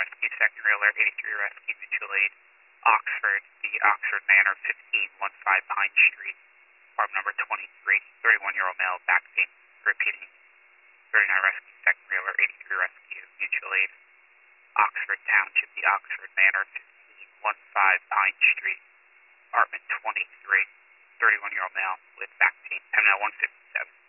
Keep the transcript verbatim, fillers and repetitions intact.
Rescue, second Rail Air eighty-three Rescue, mutual aid, Oxford, the Oxford Manor, fifteen fifteen Pine Street, apartment number twenty-three, thirty-one-year-old male, back pain, repeating, thirty-nine Rescue, second Rail Air eighty-three Rescue, mutual aid, Oxford Township, the Oxford Manor, fifteen fifteen Pine Street, apartment twenty-three, thirty-one-year-old male with back pain, M N L one fifty-seven.